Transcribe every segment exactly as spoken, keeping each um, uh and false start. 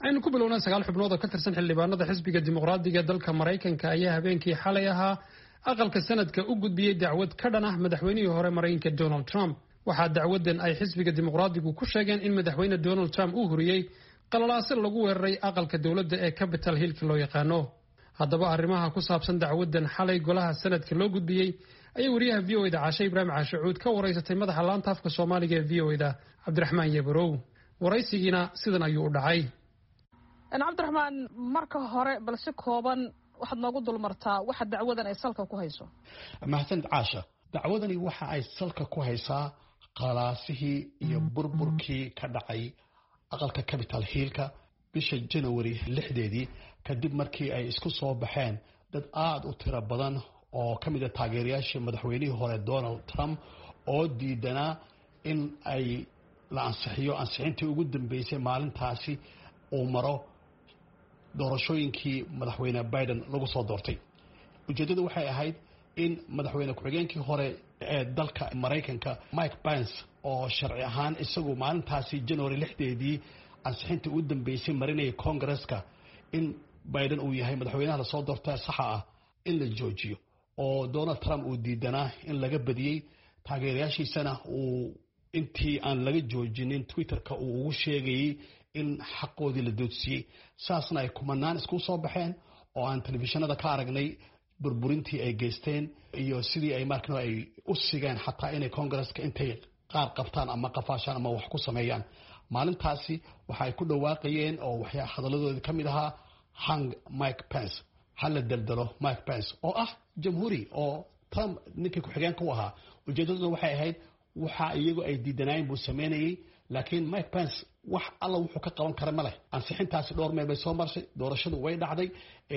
aynu ku bilownaa sagaal xubnood oo ka tirsan xildhibaanada xisbiga dimuqraadiga dalka Mareykanka ayaa habeenkii xalay ahaa aqalka sanadka u gudbiyay dacwad ka dhan ah madaxweynihii hore Mareykanka Donald Trump. waxaa dacwadan ay xisbiga dimuqraadigu ku sheegeen in madaxweyne Donald Trump uu huriyay qalalaasyo lagu weeraray aqalka dawladda ee Capitol Hill loo yaqaano. haddaba arrimaha ku saabsan dacwadan xalay golaha sanadka loo gudbiyay ayay wariyaha V O A da Caashe Ibraahim Caashuud ka wareysatay madaxa laanta afka Soomaaliga ee V O A da Cabdiraxmaan Yabarow. waraysigiina sidan ayuu u dhacay. cabdiraxmaan, marka hore balse kooban waxaad noogu dulmartaa waxa dacwadan ay salka ku hayso. mahadsanid Caasha. dacwadani waxa ay salka ku haysaa qalaasihii iyo burburkii ka dhacay aqalka Capitol Hill-ka bisha January lixdeedii kadib markii ay isku soo baxeen dad aad u tiro badan oo ka mid ah taageerayaashii madaxweynihii hore Donald Trump oo diidanaa in ay la ansixiyo ansixintii ugu dambeysay maalintaasi uu maro doorashooyinkii madaxweyne Biden lagu soo doortay. ujeedadu waxay ahayd in madaxweyne ku-xigeenkii hore ee dalka Mareykanka Mike Pence oo sharci ahaan isagu maalintaasi January lixdeedii ansixintii ugu dambeysay marinayay Congress-ka in Biden uu yahay madaxweynaha la soo doortay saxa ah in la joojiyo oo Donald Trump uu diidanaa in laga badiyay taageerayaashiisana uu intii aan laga joojinin Twitter-ka uu ugu sheegayay in xaqoodii la doodsiiyey. saasna ay kumanaan isku soo baxeen oo aan telefishinada ka aragnay burburintii ay geysteen iyo sidii ay markano ay u sigeen xataa inay Congress-ka intay qaar qabtaan ama qafaashaan ama wax ku sameeyaan. maalintaasi waxa ay ku dhawaaqayeen oo waxyaa hadaladoodii ka mid ahaa hang Mike Pence, hala daldalo Mike Pence oo ah jamhuuri oo Trump ninkii ku-xigeenka u ahaa. ujeedaduna waxay ahayd waxa iyagu ay diidanaayeen buu sameynayay, laakiin Mike Pence wax alla wuxuu ka qaban kara ma leh. ansixintaasi dhowr meel bay soo marshay, doorashadu way dhacday,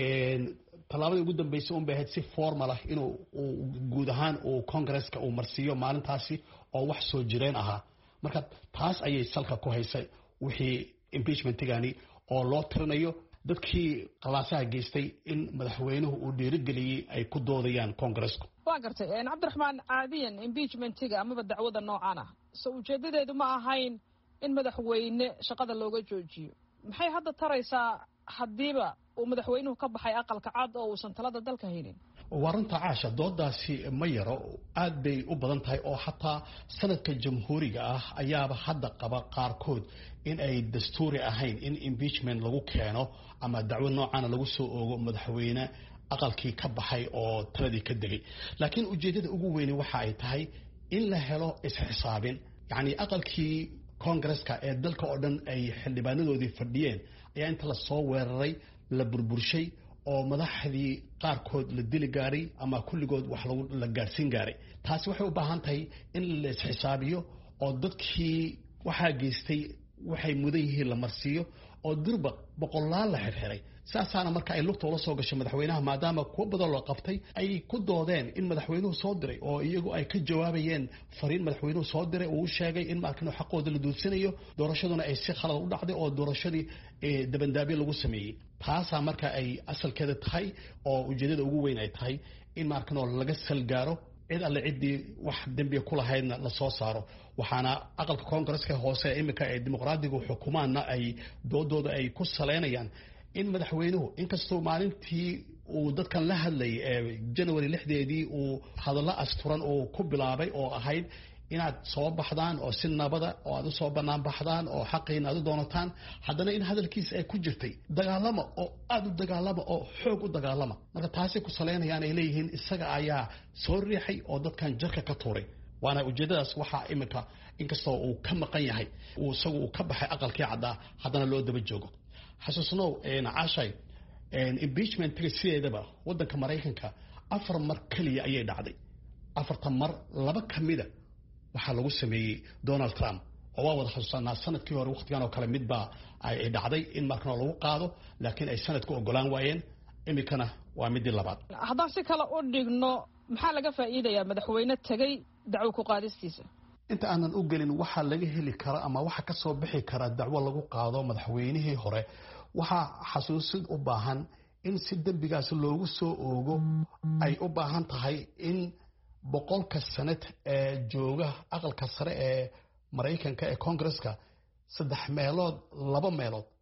tallaabadii ugu dambeysay un bay ahayd si formal ah inuu guud ahaan uu Congress-ka uu marsiiyo maalintaasi oo wax soo jireen ahaa. marka taas ayay salka ku haysay wixii impeachment-gani oo loo tirinayo dadkii qalaasaha geystay in madaxweynuhu uu dhiirigeliyey ay ku doodayaan Congress-ku. waa gartay cabdiraxmaan, caadiyan impeachment-ga amaba dacwada noocan ah soo ujeedadeedu ma ahayn in madaxweyne shaqada looga joojiyo. maxay hadda taraysaa haddiiba uu madaxweynuhu ka baxay aqalka cad oo uusan talada dalka haynin? waranta Caasha, doodaasi ma yaro, aad bay u badan tahay oo xataa sanadka jamhuuriga ah ayaaba hadda qaba qaarkood in ay dastuuri ahayn in impeachment lagu keeno ama dacwo noocana lagu soo oogo madaxweyne aqalkii ka baxay oo taladii ka degay. laakiin ujeedada ugu weyn waxa ay tahay in la helo isxisaabin, yacni aqalkii Congress-ka ee dalka oo dhan ay xildhibaanadoodii fadhiyeen ayaa inta la soo weeraray la burburshay oo madaxdii qaarkood la dili gaaray ama kulligood wax lagu la gaarsiin gaaray. taasi waxay u baahan tahay in la isxisaabiyo oo dadkii waxaa geystay waxay mudan yihiin la marsiiyo oo durba boqolaal la xirxiray. saasaana marka ay lugta ula soo gashay madaxweynaha maadaama kuwa badan loo qabtay ay ku doodeen in madaxweynuhu soo diray oo iyagu ay ka jawaabayeen fariin madaxweynuhu soo diray uu u sheegay in markano xaqooda la duudsanayo, doorashaduna ay si khalad u dhacday oo doorashadii dabandaabyo lagu sameeyey. taasaa marka ay asalkeeda tahay oo ujeedada ugu weyn ay tahay in markano laga salgaaro cid alle ciddii wax dembiga ku lahaydna la soo saaro. waxaana aqalka Congress-ka hoose iminka ee dimuqraadigu xukumaadna ay doodooda ay ku saleynayaan in madaxweynuhu inkastoo maalintii uu dadkan la hadlayay ee January lixdeedii uu hadallo asturan oo ku bilaabay oo ahayd inaad soo baxdaan oo si nabada oo aad u soo banaan baxdaan oo xaqiina aad u doonataan, haddana in hadalkiisa ay ku jirtay dagaalama oo aad u dagaalama oo xoog u dagaalama. marka taasi ku saleynayaan ay leeyihiin isaga ayaa soo riixay oo dadkan jarka ka tuuray. waana ujeedadaas waxaa iminka inkastoo uu ka maqan yahay uu isagu uu ka baxay aqalkii caddaa haddana loo daba joogo. xasuusnow Caashay, impeachment-ga sideedaba waddanka Mareykanka afar mar kaliya ayay dhacday. afartan mar laba ka mida waxaa lagu sameeyey Donald Trump oo waa wada xasuusanaa sanadkii hore waqtigan oo kale midbaa ay dhacday in markano lagu qaado, laakiin ay sanadku ogolaan waayeen. iminkana waa midii labaad. haddaan si kale u dhigno, maxaa laga faa'iidayaa madaxweyne tegay dacwo ku qaadistiisa? inta aanan u gelin waxa laga heli kara ama waxa ka soo bixi kara dacwo lagu qaado madaxweynihii hore, waxaa xasuusid u baahan in si dembigaas loogu soo oogo ay u baahan tahay in boqolka sanad ee jooga aqalka sare ee Mareykanka ee Congress-ka saddex meelood laba meelood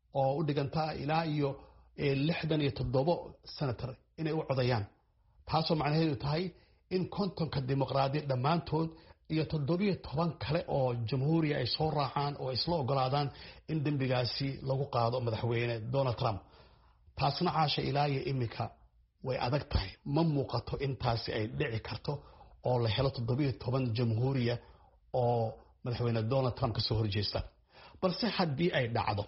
oo u dhiganta ilaa iyo lixdan iyo toddobo senator inay u codayaan taasoo macnaheedu tahay in kontonka dimuqraadi dhammaantood iyo toddobiyo toban kale oo jamhuuriya ay soo raacaan oo isla ogolaadaan in dembigaasi lagu qaado madaxweyne Donald Trump taasna caasha ilaa iyo imika way adag tahay ma muuqato intaasi ay dhici karto oo la helo toddobiyo toban jamhuuriya oo madaxweyne Donald Trump ka soo horjeesta balse haddii ay dhacdo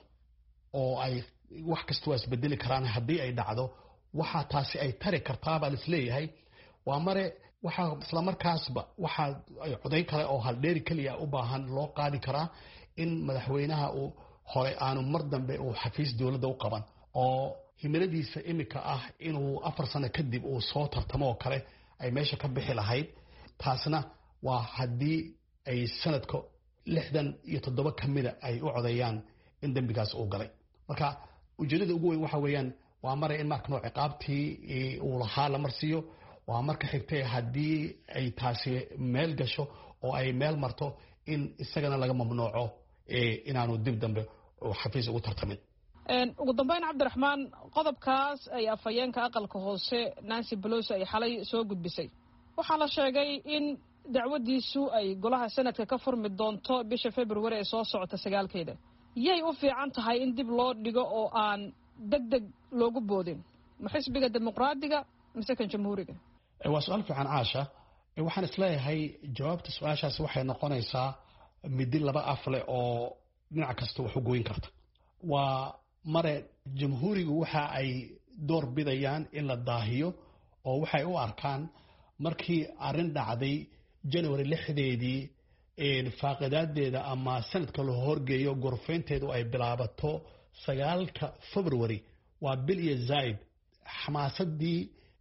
oo ay wax kasta waa isbedeli karaan haddii ay dhacdo waxa taasi ay tari kartaa baa isleeyahay waa mare waxa isla markaasba waxa ay codayn kale oo hal dheeri kaliya u baahan loo qaadi karaa in madaxweynaha uu hore aanu mar dambe uu xafiis dawladda u qaban oo himiladiisa imika ah inuu afar sano kadib uu soo tartamo oo kale ay meesha ka bixi lahayd taasna waa haddii ay sanadka lixdan iyo toddoba kamida ay u codayaan in dembigaas uu galay marka ujeedada ugu weyn waxa weeyaan waa maray in marka nooc ciqaabtii uu lahaa la marsiiyo waa marka xigtay haddii ay taasi meel gasho oo ay meel marto in isagana laga mamnuuco inaanu dib dambe xafiis ugu tartamin ugu dambeyn cabdiraxmaan qodobkaas ay afhayeenka aqalka hoose Nancy Pelosi ay xalay soo gudbisay waxaa la sheegay in dacwadiisu ay golaha sanadka ka furmi doonto bisha February ee soo socota sagaalkeeda yay u fiican tahay in dib loo dhigo oo aan degdeg loogu boodin ma xisbiga dimuqraadiga mise kan jamhuuriga waa su'aal fiican caasha waxaan isleeyahay jawaabta su'aashaas waxay noqonaysaa midi laba afle oo dhinac kasta wax u gooyin karta waa mare jamhuurigu waxa ay door bidayaan in la daahiyo oo waxay u arkaan markii arrin dhacday January lixdeedii ee faaqadaadeeda ama sanadka loo horgeeyo gorfeynteedu ay bilaabato sagaalka February waa bil iyo zaid xamaasadii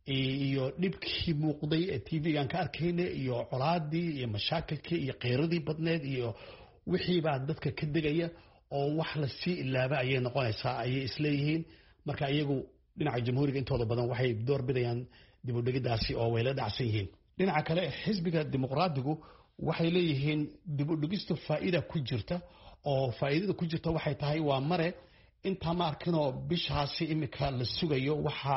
iyo dhibkii muuqday ee T V-gan ka arkaynay iyo colaadii iyo mashaakilkii iyo qeyradii badneed iyo wixii baa dadka ka degaya oo wax la sii ilaaba ayay noqonaysaa ayay isleeyihiin marka iyagu dhinaca jamhuuriga intooda badan waxay door bidayaan dib u dhigidaasi oo way la dhacsan yihiin dhinaca kale xisbiga dimuqraadigu waxay leeyihiin dib u dhigistu faa'iido ku jirta oo faa'iidada ku jirta waxay tahay waa mare inta ma arkinoo bishaasi imika la sugayo waxa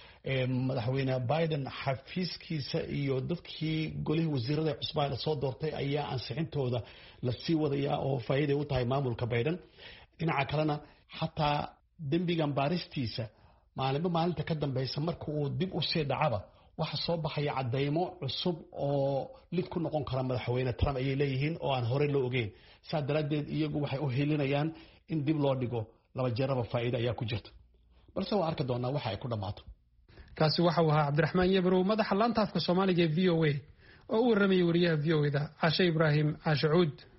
madaxweyne Biden xafiiskiisa iyo dadkii golihii wasiirada cusbaa la soo doortay ayaa ansixintooda la sii wadaya oo faa'iido u tahay maamulka Biden dhinaca kalena xataa dembigan baaristiisa maalinba maalinta ka dambaysa marka uu dib u sii dhacaba waxa soo baxaya cadeymo cusub oo lid ku noqon kara madaxweyne Trump ayay leeyihiin oo aan hore loo ogeyn saa daradeed iyagu waxay u helinayaan in dib loo dhigo laba jeeraba faa'iido ayaa ku jirta balse waa arki doonaa waxa ay ku dhamaato kaasi waxa uu ahaa cabdiraxmaan yabrow madaxa laanta afka Soomaaliga ee V O A oo u waramayay wariyaha V O A da Cashe Ibrahim Cashuud